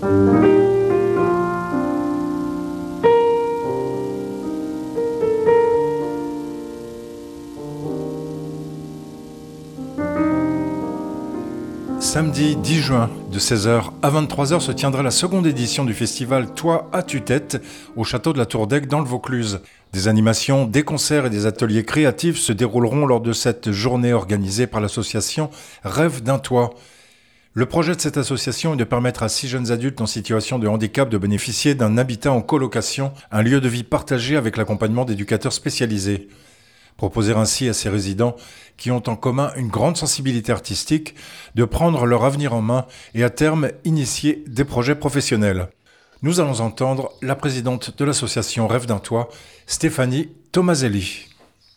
Samedi 10 juin, de 16h à 23h, se tiendra la seconde édition du festival Toi à tue-tête au château de la Tour d'Aigle dans le Vaucluse. Des animations, des concerts et des ateliers créatifs se dérouleront lors de cette journée organisée par l'association Rêve d'un toit. Le projet de cette association est de permettre à 6 jeunes adultes en situation de handicap de bénéficier d'un habitat en colocation, un lieu de vie partagé avec l'accompagnement d'éducateurs spécialisés. Proposer ainsi à ces résidents, qui ont en commun une grande sensibilité artistique, de prendre leur avenir en main et à terme initier des projets professionnels. Nous allons entendre la présidente de l'association Rêve d'un toit, Stéphanie Tomaselli.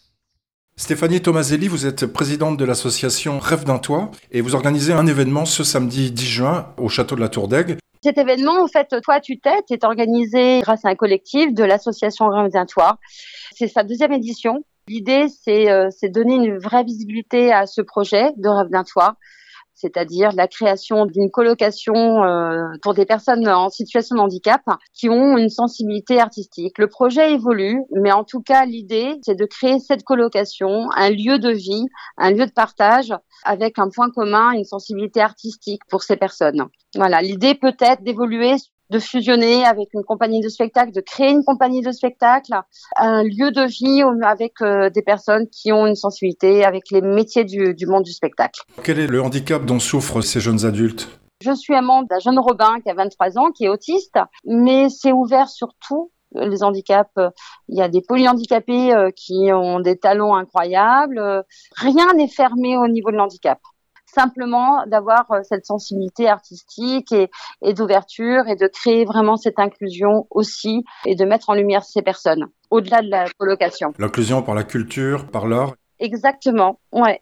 Stéphanie Tomaselli, vous êtes présidente de l'association Rêve d'un toit et vous organisez un événement ce samedi 10 juin au château de la Tour d'Aigle. Cet événement, en fait, Toi à tue-tête, est organisé grâce à un collectif de l'association Rêve d'un toit. C'est sa deuxième édition. L'idée, c'est donner une vraie visibilité à ce projet de Rêve d'un toit, c'est-à-dire la création d'une colocation pour des personnes en situation de handicap qui ont une sensibilité artistique. Le projet évolue, mais en tout cas, l'idée, c'est de créer cette colocation, un lieu de vie, un lieu de partage avec un point commun, une sensibilité artistique pour ces personnes. Voilà, l'idée peut être d'évoluer, de fusionner avec une compagnie de spectacle, de créer une compagnie de spectacle, un lieu de vie avec des personnes qui ont une sensibilité avec les métiers du monde du spectacle. Quel est le handicap dont souffrent ces jeunes adultes ? Je suis amante d'un jeune Robin qui a 23 ans, qui est autiste, mais c'est ouvert sur tout. Les handicaps, il y a des polyhandicapés qui ont des talents incroyables. Rien n'est fermé au niveau de l'handicap. Simplement d'avoir cette sensibilité artistique et d'ouverture et de créer vraiment cette inclusion aussi et de mettre en lumière ces personnes au-delà de la colocation. L'inclusion par la culture, par l'art. Exactement, ouais.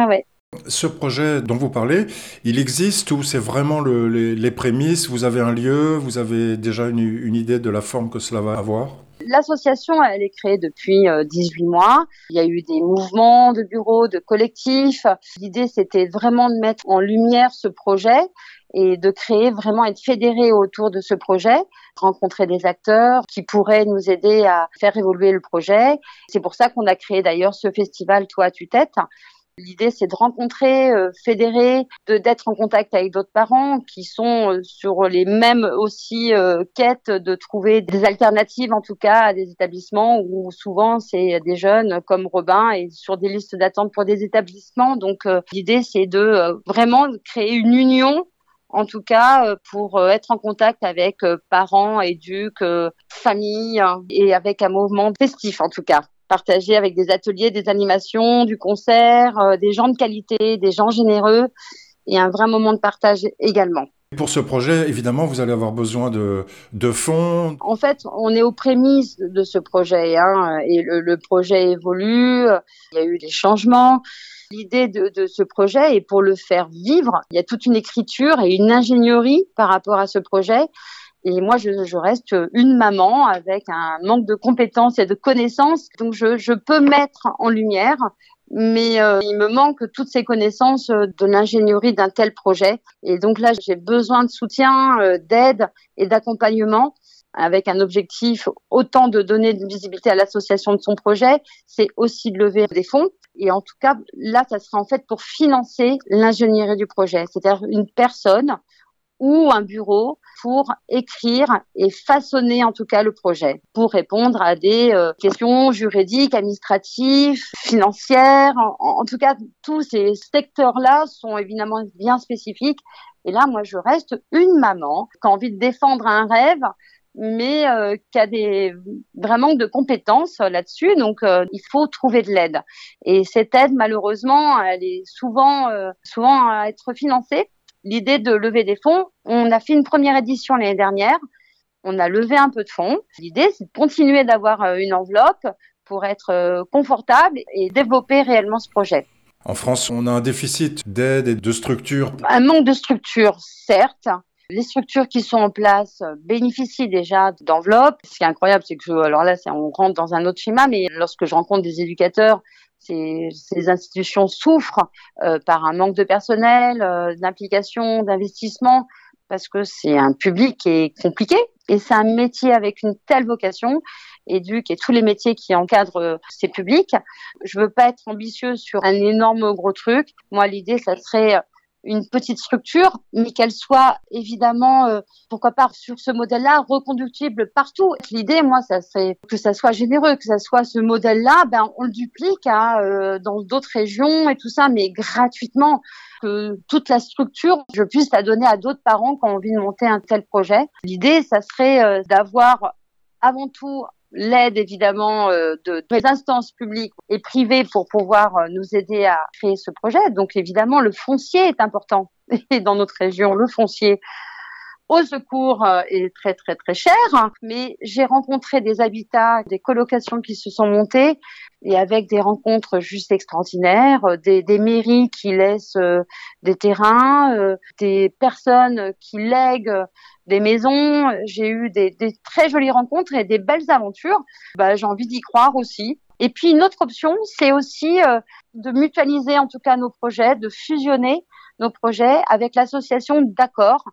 Ce projet dont vous parlez, il existe ou c'est vraiment les prémices ? Vous avez un lieu, vous avez déjà une idée de la forme que cela va avoir ? L'association, elle est créée depuis 18 mois. Il y a eu des mouvements de bureaux, de collectifs. L'idée, c'était vraiment de mettre en lumière ce projet et de créer vraiment, être fédéré autour de ce projet, rencontrer des acteurs qui pourraient nous aider à faire évoluer le projet. C'est pour ça qu'on a créé d'ailleurs ce festival Toi à tue-tête. L'idée, c'est de rencontrer, fédérer, d'être en contact avec d'autres parents qui sont sur les mêmes aussi quêtes de trouver des alternatives, en tout cas, à des établissements où souvent c'est des jeunes comme Robin et sur des listes d'attente pour des établissements. Donc, l'idée, c'est de vraiment créer une union, en tout cas, pour être en contact avec parents, éduques, familles et avec un mouvement festif, en tout cas. Partager avec des ateliers, des animations, du concert, des gens de qualité, des gens généreux et un vrai moment de partage également. Pour ce projet, évidemment, vous allez avoir besoin de fonds. En fait, on est aux prémices de ce projet et le projet évolue, il y a eu des changements. L'idée de ce projet est pour le faire vivre. Il y a toute une écriture et une ingénierie par rapport à ce projet. Et moi, je reste une maman avec un manque de compétences et de connaissances. Donc, je peux mettre en lumière, mais il me manque toutes ces connaissances de l'ingénierie d'un tel projet. Et donc là, j'ai besoin de soutien, d'aide et d'accompagnement avec un objectif autant de donner de visibilité à l'association de son projet, c'est aussi de lever des fonds. Et en tout cas, là, ça sera en fait pour financer l'ingénierie du projet. C'est-à-dire une personne ou un bureau pour écrire et façonner en tout cas le projet, pour répondre à des questions juridiques, administratives, financières. En tout cas, tous ces secteurs-là sont évidemment bien spécifiques. Et là, moi, je reste une maman qui a envie de défendre un rêve, mais qui a vraiment de compétences là-dessus. Donc, il faut trouver de l'aide. Et cette aide, malheureusement, elle est souvent à être financée. L'idée de lever des fonds, on a fait une première édition l'année dernière, on a levé un peu de fonds. L'idée, c'est de continuer d'avoir une enveloppe pour être confortable et développer réellement ce projet. En France, on a un déficit d'aide et de structures. Un manque de structures, certes. Les structures qui sont en place bénéficient déjà d'enveloppes. Ce qui est incroyable, c'est que on rentre dans un autre schéma, mais lorsque je rencontre des éducateurs, ces institutions souffrent par un manque de personnel, d'implication, d'investissement, parce que c'est un public qui est compliqué et c'est un métier avec une telle vocation, éduc et tous les métiers qui encadrent ces publics. Je veux pas être ambitieuse sur un énorme gros truc. Moi, l'idée, ça serait une petite structure, mais qu'elle soit évidemment, pourquoi pas sur ce modèle-là, reconductible partout. L'idée, moi, ça serait que ça soit généreux, que ça soit ce modèle-là, on le duplique dans d'autres régions et tout ça, mais gratuitement. Que toute la structure, je puisse la donner à d'autres parents qui ont envie de monter un tel projet. L'idée, ça serait d'avoir avant tout l'aide évidemment des instances publiques et privées pour pouvoir nous aider à créer ce projet. Donc évidemment, le foncier est important. Et dans notre région, le foncier au secours est très très très cher. Mais j'ai rencontré des habitats, des colocations qui se sont montées et avec des rencontres juste extraordinaires, des mairies qui laissent des terrains, des personnes qui lèguent des maisons. J'ai eu des très jolies rencontres et des belles aventures. J'ai envie d'y croire aussi. Et puis une autre option, c'est aussi de mutualiser en tout cas nos projets, de fusionner nos projets avec l'association d'Accord,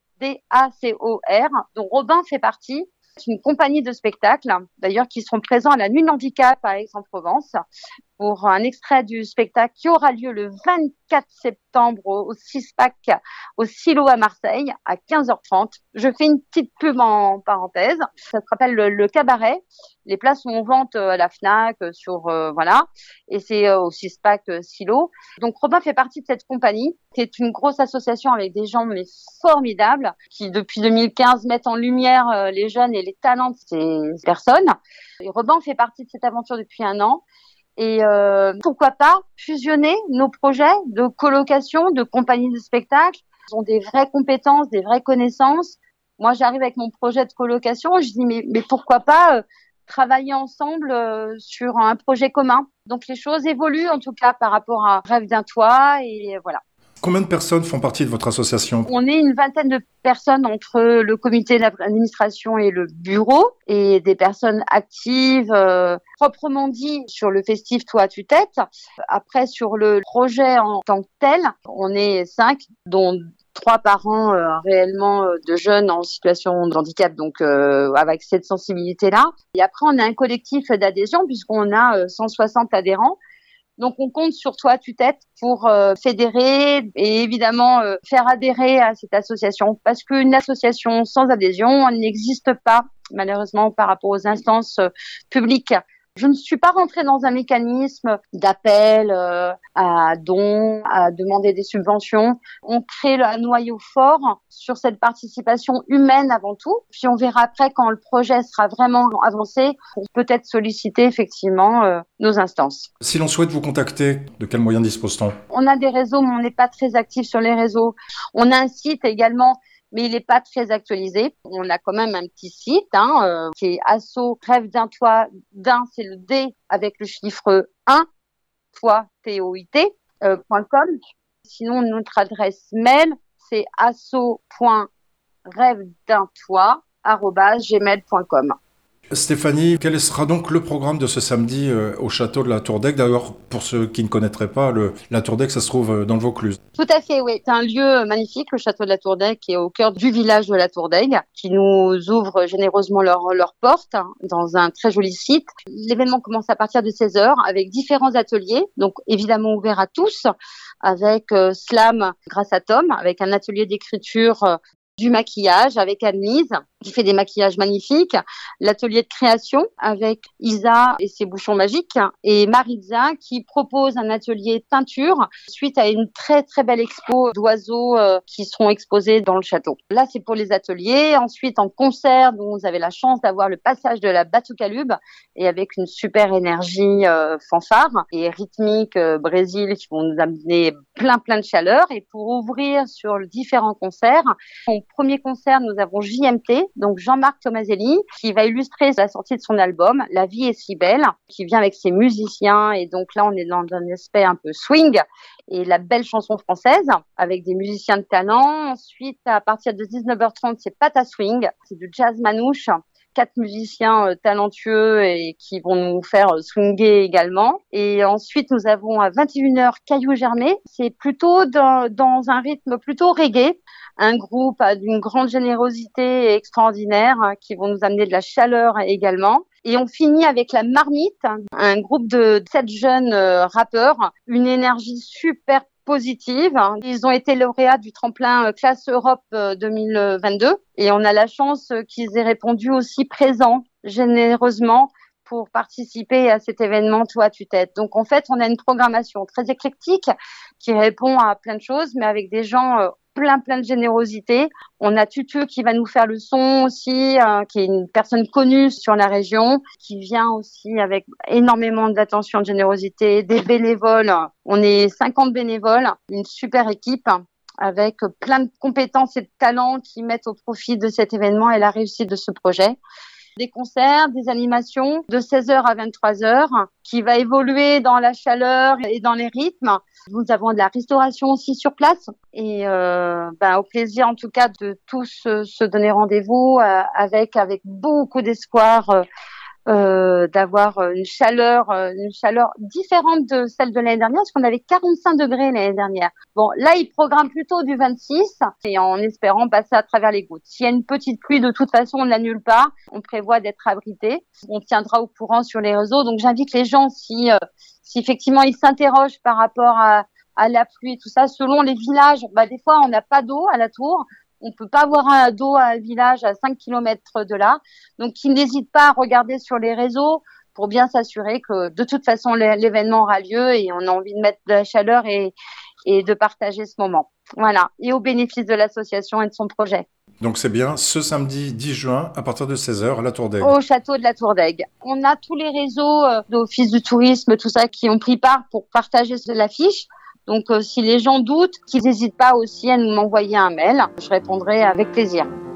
DACOR, dont Robin fait partie. C'est une compagnie de spectacles, d'ailleurs, qui seront présents à la Nuit de l'Handicap à Aix-en-Provence pour un extrait du spectacle qui aura lieu le 24 septembre au CISPAC, au Silo à Marseille, à 15h30. Je fais une petite pub en parenthèse. Ça se rappelle le cabaret. Les places sont en vente à la FNAC, voilà. Et c'est au CISPAC Silo. Donc, Robin fait partie de cette compagnie, qui est une grosse association avec des gens mais formidables, qui depuis 2015 mettent en lumière les jeunes et les talents de ces personnes. Et Robin fait partie de cette aventure depuis 1 an. Et pourquoi pas fusionner nos projets de colocation, de compagnie de spectacle. Ils ont des vraies compétences, des vraies connaissances. Moi, j'arrive avec mon projet de colocation, je dis mais pourquoi pas travailler ensemble sur un projet commun. Donc les choses évoluent en tout cas par rapport à Rêve d'un toit et voilà. Combien de personnes font partie de votre association ? On est une vingtaine de personnes entre le comité d'administration et le bureau et des personnes actives, proprement dit, sur le festif Toi à tue-tête. Après, sur le projet en tant que tel, on est 5, dont 3 parents réellement de jeunes en situation de handicap, donc avec cette sensibilité-là. Et après, on a un collectif d'adhésion puisqu'on a 160 adhérents. Donc, on compte sur Toi à tue-tête pour fédérer et évidemment faire adhérer à cette association. Parce qu'une association sans adhésion, elle n'existe pas, malheureusement, par rapport aux instances publiques. Je ne suis pas rentrée dans un mécanisme d'appel à dons, à demander des subventions. On crée un noyau fort sur cette participation humaine avant tout. Puis on verra après quand le projet sera vraiment avancé pour peut-être solliciter effectivement nos instances. Si l'on souhaite vous contacter, de quels moyens dispose-t-on ? On a des réseaux, mais on n'est pas très actifs sur les réseaux. On a un site également, mais il n'est pas très actualisé. On a quand même un petit site qui est asso Rêve d'un toit, c'est le D avec le chiffre 1, toit, TOIT.com. Sinon, notre adresse mail, c'est asso.rêveduntoit@gmail.com. Stéphanie, quel sera donc le programme de ce samedi au château de la Tour d'Aigle ? D'ailleurs, pour ceux qui ne connaîtraient pas, la Tour d'Aigle, ça se trouve dans le Vaucluse. Tout à fait, oui. C'est un lieu magnifique, le château de la Tour d'Aigle, qui est au cœur du village de la Tour d'Aigle, qui nous ouvre généreusement leurs portes dans un très joli site. L'événement commence à partir de 16h avec différents ateliers, donc évidemment ouverts à tous, avec Slam grâce à Tom, avec un atelier d'écriture du maquillage avec Anne-Lise qui fait des maquillages magnifiques, l'atelier de création avec Isa et ses bouchons magiques et Maritza qui propose un atelier de peinture suite à une très très belle expo d'oiseaux qui seront exposés dans le château. Là c'est pour les ateliers. Ensuite en concert, dont vous avez la chance d'avoir le passage de la Batucalube et avec une super énergie fanfare et rythmique Brésil qui vont nous amener plein de chaleur. Et pour ouvrir sur les différents concerts, au premier concert nous avons JMT, donc Jean-Marc Tomaselli, qui va illustrer la sortie de son album La vie est si belle, qui vient avec ses musiciens. Et donc là, on est dans un aspect un peu swing et la belle chanson française avec des musiciens de talent. Ensuite, à partir de 19h30, c'est Pata Swing, c'est du jazz manouche 4 musiciens talentueux et qui vont nous faire swinguer également. Et ensuite, nous avons à 21h Caillou Germé. C'est plutôt dans un rythme plutôt reggae. Un groupe d'une grande générosité extraordinaire qui vont nous amener de la chaleur également. Et on finit avec la Marmite, un groupe de 7 jeunes rappeurs, une énergie super positive. Ils ont été lauréats du tremplin Classe Europe 2022 et on a la chance qu'ils aient répondu aussi présents généreusement pour participer à cet événement Toi tu t'aides. Donc en fait, on a une programmation très éclectique qui répond à plein de choses, mais avec des gens plein de générosité. On a Tutu qui va nous faire le son aussi, qui est une personne connue sur la région, qui vient aussi avec énormément d'attention, de générosité, des bénévoles. On est 50 bénévoles, une super équipe avec plein de compétences et de talents qui mettent au profit de cet événement et la réussite de ce projet. Des concerts, des animations de 16h à 23h qui va évoluer dans la chaleur et dans les rythmes. Nous avons de la restauration aussi sur place et au plaisir en tout cas de tous se donner rendez-vous avec beaucoup d'espoir d'avoir une chaleur différente de celle de l'année dernière, parce qu'on avait 45 degrés l'année dernière. Bon, là, ils programment plutôt du 26 et en espérant passer à travers les gouttes. S'il y a une petite pluie, de toute façon, on ne l'annule pas. On prévoit d'être abrité. On tiendra au courant sur les réseaux. Donc, j'invite les gens, si effectivement ils s'interrogent par rapport à la pluie et tout ça, selon les villages, des fois, on n'a pas d'eau à la tour. On peut pas avoir d'eau à un village à 5 kilomètres de là. Donc, ils n'hésitent pas à regarder sur les réseaux pour bien s'assurer que de toute façon, l'événement aura lieu et on a envie de mettre de la chaleur et de partager ce moment. Voilà. Et au bénéfice de l'association et de son projet. Donc, c'est bien ce samedi 10 juin à partir de 16h à la Tour d'Aigle. Au château de la Tour d'Aigle. On a tous les réseaux d'office du tourisme, tout ça, qui ont pris part pour partager l'affiche. Donc, si les gens doutent, qu'ils n'hésitent pas aussi à nous m'envoyer un mail. Je répondrai avec plaisir.